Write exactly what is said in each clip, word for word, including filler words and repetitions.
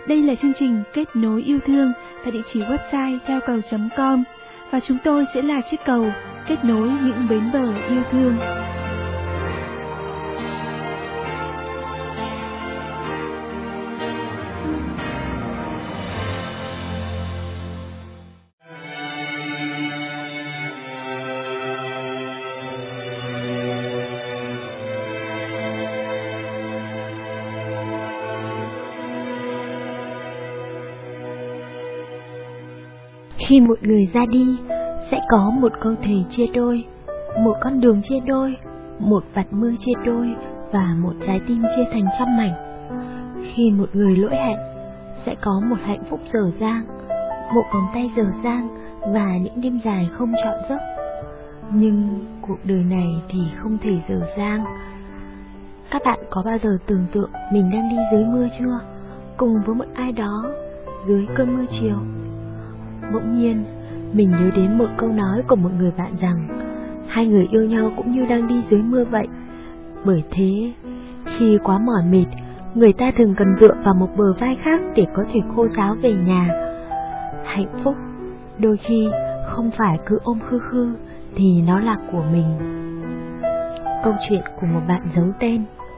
Đây là chương trình Kết nối yêu thương tại địa chỉ website theo cầu chấm com và chúng tôi sẽ là chiếc cầu kết nối những bến bờ yêu thương. Khi một người ra đi, sẽ có một câu thề chia đôi, một con đường chia đôi, một vạt mưa chia đôi và một trái tim chia thành trăm mảnh. Khi một người lỗi hẹn, sẽ có một hạnh phúc dở dang, một vòng tay dở dang và những đêm dài không trọn giấc. Nhưng cuộc đời này thì không thể dở dang. Các bạn có bao giờ tưởng tượng mình đang đi dưới mưa chưa? Cùng với một ai đó dưới cơn mưa chiều. Bỗng nhiên, mình nhớ đến một câu nói của một người bạn rằng hai người yêu nhau cũng như đang đi dưới mưa vậy. Bởi thế, khi quá mỏi mệt, người ta thường cần dựa vào một bờ vai khác để có thể khô ráo về nhà. Hạnh phúc, đôi khi không phải cứ ôm khư khư thì nó là của mình. Câu chuyện của một bạn giấu tên.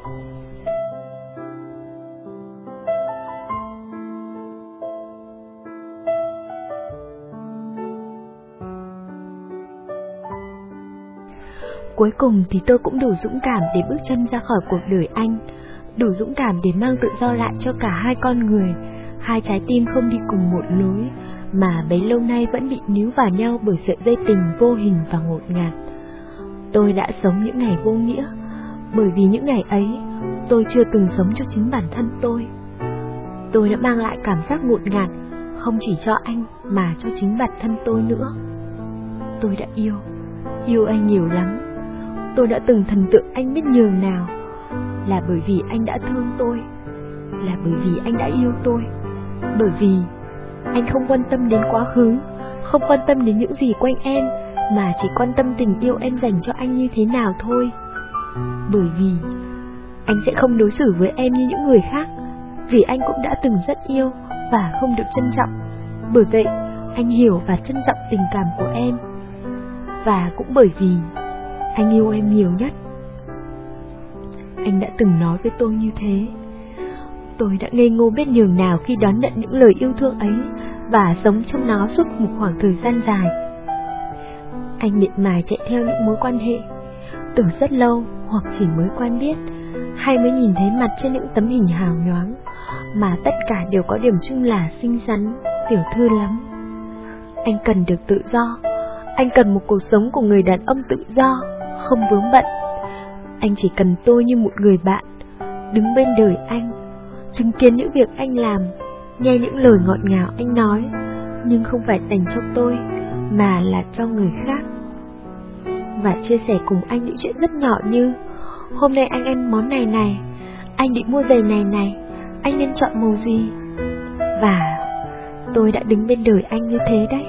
Cuối cùng thì tôi cũng đủ dũng cảm để bước chân ra khỏi cuộc đời anh, đủ dũng cảm để mang tự do lại cho cả hai con người, hai trái tim không đi cùng một lối, mà bấy lâu nay vẫn bị níu vào nhau bởi sợi dây tình vô hình và ngột ngạt. Tôi đã sống những ngày vô nghĩa, bởi vì những ngày ấy, tôi chưa từng sống cho chính bản thân tôi. Tôi đã mang lại cảm giác ngột ngạt, không chỉ cho anh mà cho chính bản thân tôi nữa. Tôi đã yêu, yêu anh nhiều lắm. Tôi đã từng thần tượng anh biết nhường nào. Là bởi vì anh đã thương tôi, là bởi vì anh đã yêu tôi, bởi vì anh không quan tâm đến quá khứ, không quan tâm đến những gì quanh em, mà chỉ quan tâm tình yêu em dành cho anh như thế nào thôi. Bởi vì anh sẽ không đối xử với em như những người khác, vì anh cũng đã từng rất yêu và không được trân trọng. Bởi vậy anh hiểu và trân trọng tình cảm của em. Và cũng bởi vì anh yêu em nhiều nhất. Anh đã từng nói với tôi như thế. Tôi đã ngây ngô biết nhường nào khi đón nhận những lời yêu thương ấy và sống trong nó suốt một khoảng thời gian dài. Anh miệt mài chạy theo những mối quan hệ, từ rất lâu hoặc chỉ mới quen biết, hay mới nhìn thấy mặt trên những tấm hình hào nhoáng, mà tất cả đều có điểm chung là xinh xắn, tiểu thư lắm. Anh cần được tự do. Anh cần một cuộc sống của người đàn ông tự do, không vướng bận. Anh chỉ cần tôi như một người bạn, đứng bên đời anh, chứng kiến những việc anh làm, nghe những lời ngọt ngào anh nói, nhưng không phải dành cho tôi, mà là cho người khác. Và chia sẻ cùng anh những chuyện rất nhỏ như: hôm nay anh ăn món này này, anh định mua giày này này, anh nên chọn màu gì. Và tôi đã đứng bên đời anh như thế đấy.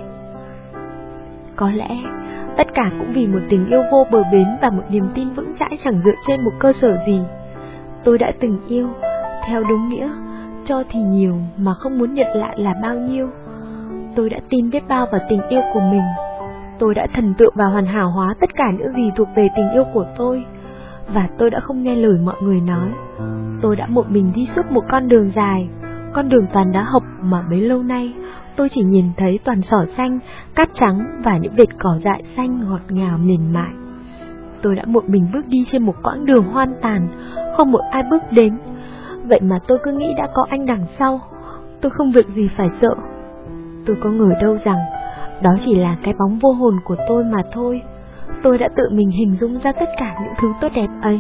Có lẽ tất cả cũng vì một tình yêu vô bờ bến và một niềm tin vững chãi chẳng dựa trên một cơ sở gì. Tôi đã từng yêu, theo đúng nghĩa, cho thì nhiều mà không muốn nhận lại là bao nhiêu. Tôi đã tin biết bao vào tình yêu của mình. Tôi đã thần tượng và hoàn hảo hóa tất cả những gì thuộc về tình yêu của tôi. Và tôi đã không nghe lời mọi người nói. Tôi đã một mình đi suốt một con đường dài, con đường toàn đá hộc mà bấy lâu nay tôi chỉ nhìn thấy toàn sỏi xanh, cát trắng và những vệt cỏ dại xanh ngọt ngào mềm mại. Tôi đã một mình bước đi trên một quãng đường hoang tàn, không một ai bước đến. Vậy mà tôi cứ nghĩ đã có anh đằng sau, tôi không việc gì phải sợ. Tôi có ngờ đâu rằng đó chỉ là cái bóng vô hồn của tôi mà thôi. Tôi đã tự mình hình dung ra tất cả những thứ tốt đẹp ấy.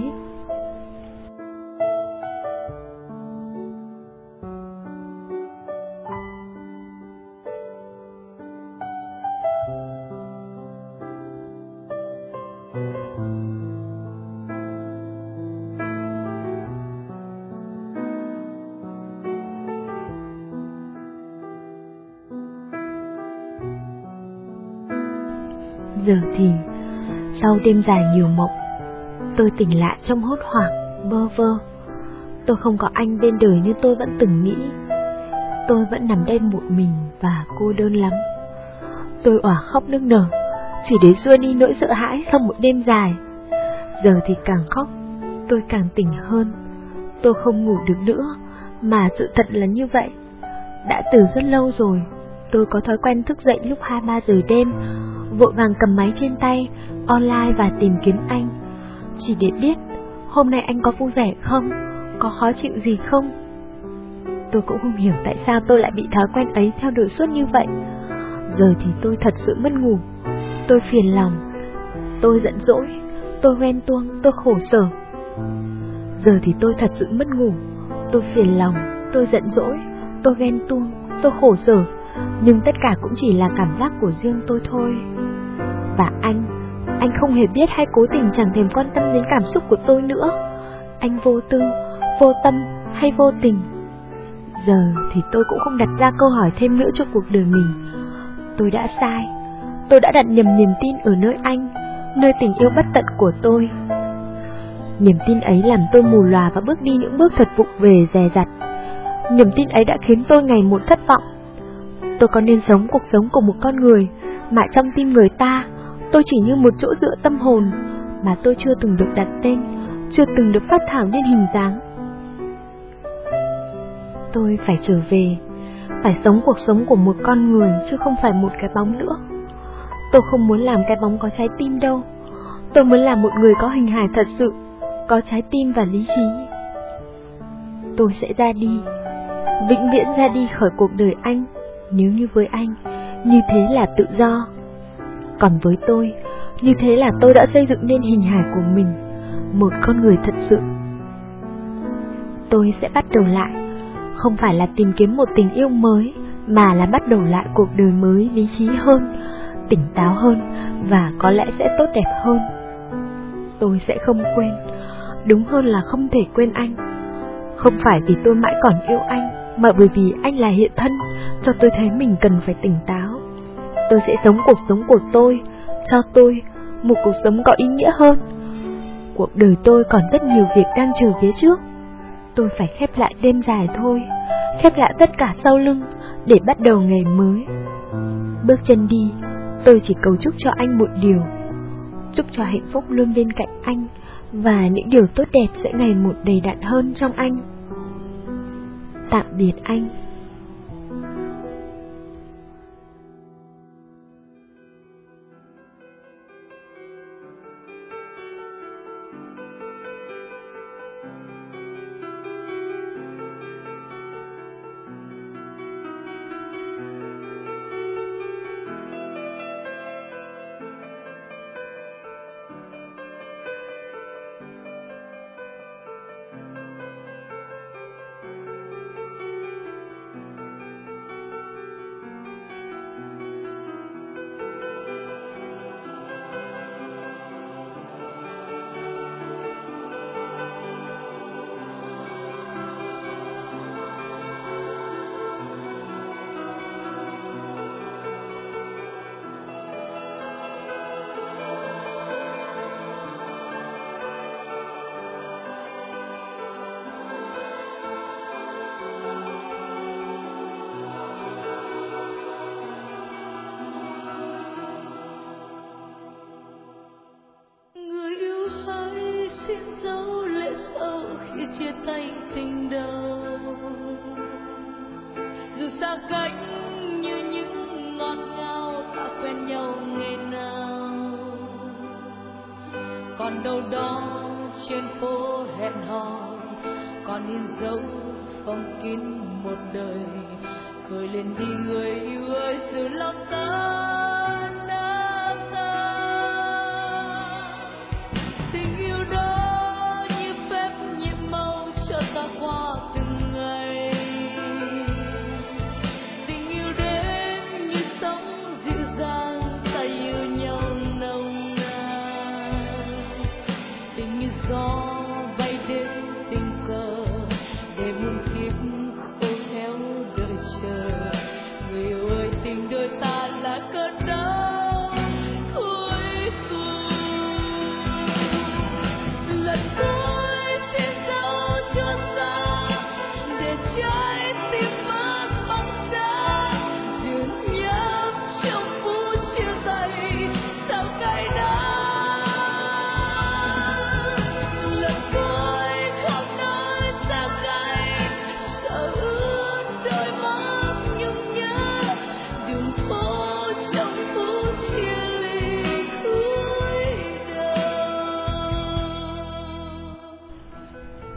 Giờ thì sau đêm dài nhiều mộng, tôi tỉnh lại trong hốt hoảng, bơ vơ. Tôi không có anh bên đời như tôi vẫn từng nghĩ. tôi vẫn nằm đây một mình và cô đơn lắm. Tôi òa khóc nức nở, chỉ để xua đi nỗi sợ hãi sau một đêm dài. Giờ thì càng khóc, tôi càng tỉnh hơn. Tôi không ngủ được nữa, mà sự thật là như vậy. Đã từ rất lâu rồi, tôi có thói quen thức dậy lúc hai ba giờ đêm, vội vàng cầm máy trên tay, online và tìm kiếm anh, chỉ để biết hôm nay anh có vui vẻ không, có khó chịu gì không. Tôi cũng không hiểu tại sao tôi lại bị thói quen ấy theo đuổi suốt như vậy. Giờ thì tôi thật sự mất ngủ, tôi phiền lòng, tôi giận dỗi, tôi ghen tuông, tôi khổ sở. Giờ thì tôi thật sự mất ngủ, tôi phiền lòng, tôi giận dỗi, tôi ghen tuông, tôi khổ sở. Nhưng tất cả cũng chỉ là cảm giác của riêng tôi thôi. Và anh, anh không hề biết hay cố tình chẳng thèm quan tâm đến cảm xúc của tôi nữa. Anh vô tư, vô tâm hay vô tình. Giờ thì tôi cũng không đặt ra câu hỏi thêm nữa cho cuộc đời mình. Tôi đã sai, tôi đã đặt nhầm niềm tin ở nơi anh, nơi tình yêu bất tận của tôi. Niềm tin ấy làm tôi mù lòa và bước đi những bước thật vụng về dè dặt. Niềm tin ấy đã khiến tôi ngày một thất vọng. Tôi có nên sống cuộc sống của một con người mà trong tim người ta tôi chỉ như một chỗ dựa tâm hồn mà tôi chưa từng được đặt tên, chưa từng được phát thảo nên hình dáng. Tôi phải trở về, phải sống cuộc sống của một con người chứ không phải một cái bóng nữa. Tôi không muốn làm cái bóng có trái tim đâu. Tôi muốn làm một người có hình hài thật sự, có trái tim và lý trí. Tôi sẽ ra đi, vĩnh viễn ra đi khỏi cuộc đời anh. Nếu như với anh, như thế là tự do. Còn với tôi, như thế là tôi đã xây dựng nên hình hài của mình, một con người thật sự. Tôi sẽ bắt đầu lại, không phải là tìm kiếm một tình yêu mới, mà là bắt đầu lại cuộc đời mới lý trí hơn, tỉnh táo hơn, và có lẽ sẽ tốt đẹp hơn. Tôi sẽ không quên, đúng hơn là không thể quên anh. Không phải vì tôi mãi còn yêu anh, mà bởi vì anh là hiện thân, cho tôi thấy mình cần phải tỉnh táo. Tôi sẽ sống cuộc sống của tôi, cho tôi một cuộc sống có ý nghĩa hơn. Cuộc đời tôi còn rất nhiều việc đang chờ phía trước. Tôi phải khép lại đêm dài thôi, khép lại tất cả sau lưng để bắt đầu ngày mới. Bước chân đi, tôi chỉ cầu chúc cho anh một điều, chúc cho hạnh phúc luôn bên cạnh anh, và những điều tốt đẹp sẽ ngày một đầy đặn hơn trong anh. Tạm biệt anh. Chia tay tình đầu, dù xa cách như những ngọt ngào ta quen nhau ngày nào. Còn đâu đó trên phố hẹn hò, còn in dấu phong kín một đời. Khơi lên đi người yêu ơi, từ lòng ta đã tan. Tình yêu đó ta qua từng ngày, tình yêu đến như sóng dịu dàng, ta yêu nhau nồng nàn. Tình như gió bay đến tình cờ, để muôn kiếp khô khéo đợi chờ. Người yêu ơi, tình đôi ta là cơn đau.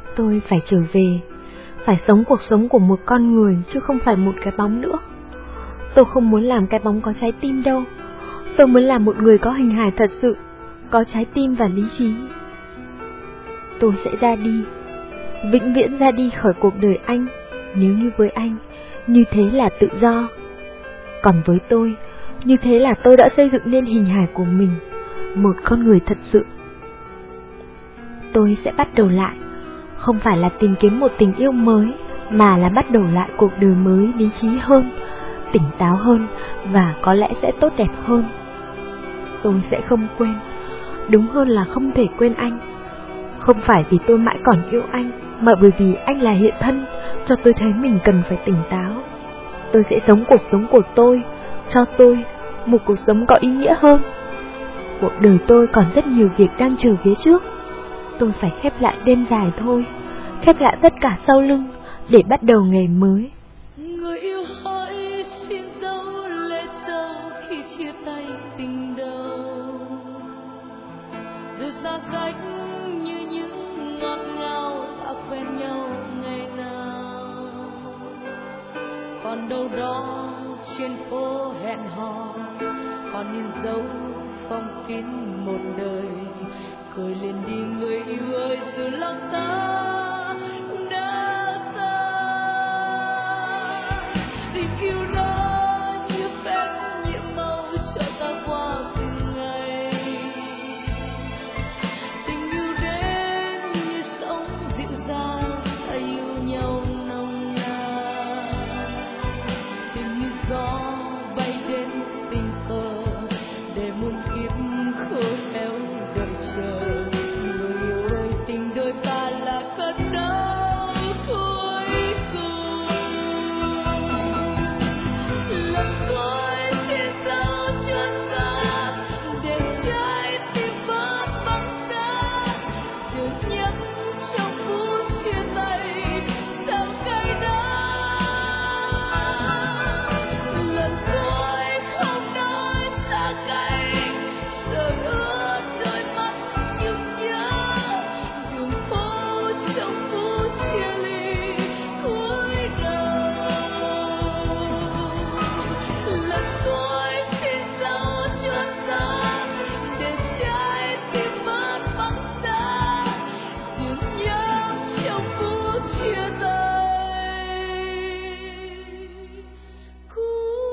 Tôi phải trở về, phải sống cuộc sống của một con người chứ không phải một cái bóng nữa. Tôi không muốn làm cái bóng có trái tim đâu. Tôi muốn làm một người có hình hài thật sự, có trái tim và lý trí. Tôi sẽ ra đi, vĩnh viễn ra đi khỏi cuộc đời anh. Nếu như với anh, như thế là tự do. Còn với tôi, như thế là tôi đã xây dựng nên hình hài của mình, một con người thật sự. Tôi sẽ bắt đầu lại, không phải là tìm kiếm một tình yêu mới, mà là bắt đầu lại cuộc đời mới lý trí hơn, tỉnh táo hơn và có lẽ sẽ tốt đẹp hơn. Tôi sẽ không quên, đúng hơn là không thể quên anh. Không phải vì tôi mãi còn yêu anh, mà bởi vì anh là hiện thân, cho tôi thấy mình cần phải tỉnh táo. Tôi sẽ sống cuộc sống của tôi, cho tôi một cuộc sống có ý nghĩa hơn. Cuộc đời tôi còn rất nhiều việc đang chờ phía trước. Tôi phải khép lại đêm dài thôi, khép lại tất cả sau lưng để bắt đầu ngày mới. Người yêu hỡi xin dấu lệ sâu khi chia tay tình đầu, rồi xa cách như những ngọt ngào đã quen nhau ngày nào. Còn đâu đó trên phố hẹn hò, còn in dấu phong kín một đời. Cười lên đi người yêu ơi, dù lòng ta đã xa. Tình yêu đó như phép nhiệm màu cho ta qua từng ngày. Tình yêu đến như sóng dịu dàng, ta yêu nhau nồng nàn. Tình như gió bay đến tình cờ, để muôn kiếp khơi héo đợi chờ. Người yêu ơi, tình đôi ta là cơn đau cuối cùng. Lần cuối xin dấu chân ta, để trái tim vỡ băng giá. Dường nhất trong phút chia tay, sao cay đắng. Lần cuối không nói xa cách, sợ ướt đôi mắt nhung nhớ. Đường phố trong phút chia ly cuối đầu. Lần cuối xin dấu chân ta, để trái tim vỡ băng giá. Dường nhớ trong phút chia tay cuối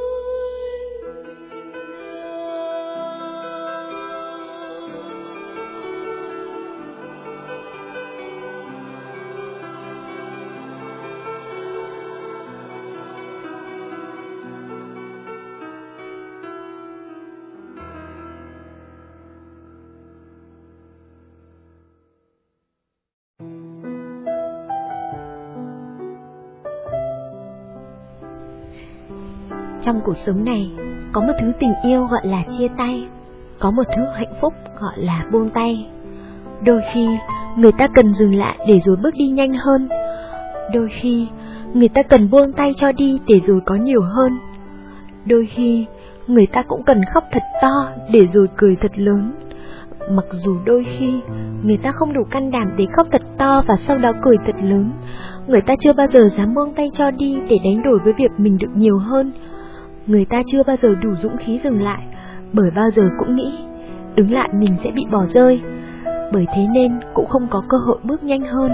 Trong cuộc sống này, có một thứ tình yêu gọi là chia tay, có một thứ hạnh phúc gọi là buông tay. Đôi khi, người ta cần dừng lại để rồi bước đi nhanh hơn. Đôi khi, người ta cần buông tay cho đi để rồi có nhiều hơn. Đôi khi, người ta cũng cần khóc thật to để rồi cười thật lớn. Mặc dù đôi khi, người ta không đủ can đảm để khóc thật to và sau đó cười thật lớn. Người ta chưa bao giờ dám buông tay cho đi để đánh đổi với việc mình được nhiều hơn. Người ta chưa bao giờ đủ dũng khí dừng lại, bởi bao giờ cũng nghĩ đứng lại mình sẽ bị bỏ rơi. Bởi thế nên cũng không có cơ hội bước nhanh hơn.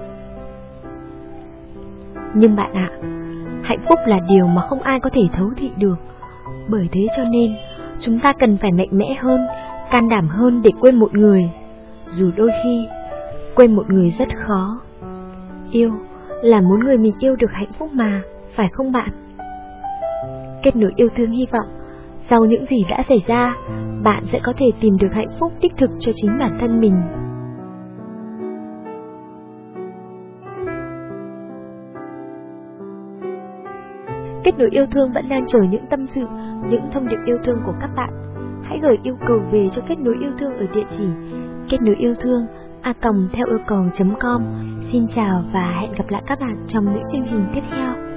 Nhưng bạn ạ, hạnh phúc là điều mà không ai có thể thấu thị được. Bởi thế cho nên chúng ta cần phải mạnh mẽ hơn, can đảm hơn để quên một người. Dù đôi khi quên một người rất khó. Yêu là muốn người mình yêu được hạnh phúc mà, phải không bạn? Kết nối yêu thương hy vọng sau những gì đã xảy ra, bạn sẽ có thể tìm được hạnh phúc đích thực cho chính bản thân mình. Kết nối yêu thương vẫn đang chờ những tâm sự, những thông điệp yêu thương của các bạn. Hãy gửi yêu cầu về cho Kết nối yêu thương ở địa chỉ kết nối yêu thương a còng theo yêu cầu chấm com. Xin chào và hẹn gặp lại các bạn trong những chương trình tiếp theo.